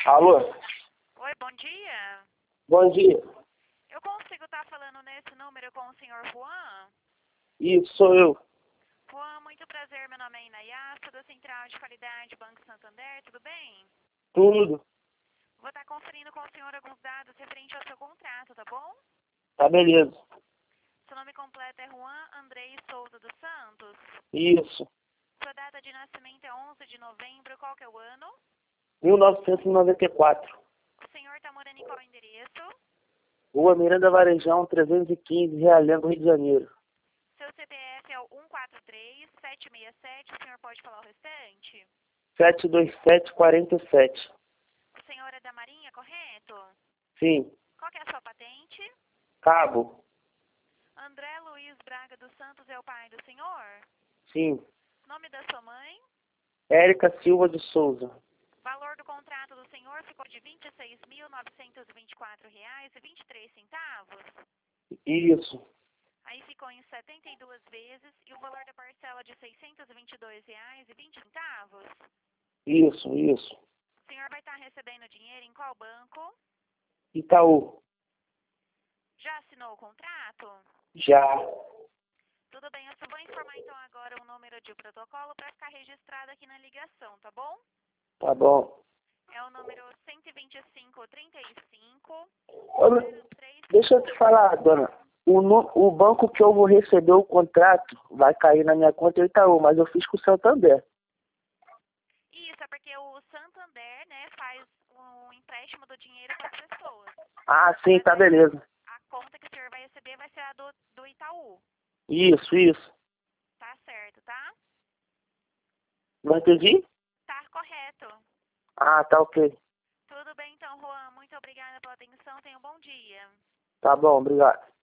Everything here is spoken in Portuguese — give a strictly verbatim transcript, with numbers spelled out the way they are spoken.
Alô? Oi, bom dia. Bom dia. Eu consigo estar falando nesse número com o senhor Juan? Isso, sou eu. Juan, muito prazer. Meu nome é Inayá, sou da Central de Qualidade Banco Santander, tudo bem? Tudo. Vou estar conferindo com o senhor alguns dados referente ao seu contrato, tá bom? Tá beleza. Seu nome completo é Juan Andrei Souza dos Santos. Isso. Sua data de nascimento é onze de novembro, qual que é o ano? mil novecentos e noventa e quatro. O senhor está morando em qual endereço? Rua Miranda Varejão, trezentos e quinze, Realengo, Rio de Janeiro. Seu C P F é o um quatro três sete seis sete, o senhor pode falar o restante? sete dois sete, quatro sete. O senhor é da Marinha, correto? Sim. Qual que é a sua patente? Cabo. André Luiz Braga dos Santos é o pai do senhor? Sim. Nome da sua mãe? Érica Silva de Souza. Valor do contrato do senhor ficou de vinte e seis mil novecentos e vinte e quatro reais e vinte e três centavos. Isso. Aí ficou em setenta e duas vezes e o valor da parcela de seiscentos e vinte e dois reais e vinte centavos. Isso, isso. O senhor vai estar recebendo dinheiro em qual banco? Itaú. Já assinou o contrato? Já. Tudo bem, eu só vou informar então agora o número de protocolo para ficar registrado aqui na ligação, tá bom? Tá bom. É o número cento e vinte e cinco, trinta e cinco, Ô, zero três... Deixa eu te falar, dona. O, nu- o banco que eu vou receber o contrato vai cair na minha conta é Itaú, mas eu fiz com o Santander. Isso, é porque o Santander, né, faz um empréstimo do dinheiro para as pessoas. Ah, sim, Mas tá aí beleza. a conta que o senhor vai receber vai ser a do, do Itaú. Isso, isso. Tá certo, tá? Não entendi? Tá correto. Ah, tá ok. Tudo bem então, Juan. Muito obrigada pela atenção. Tenha um bom dia. Tá bom, obrigado.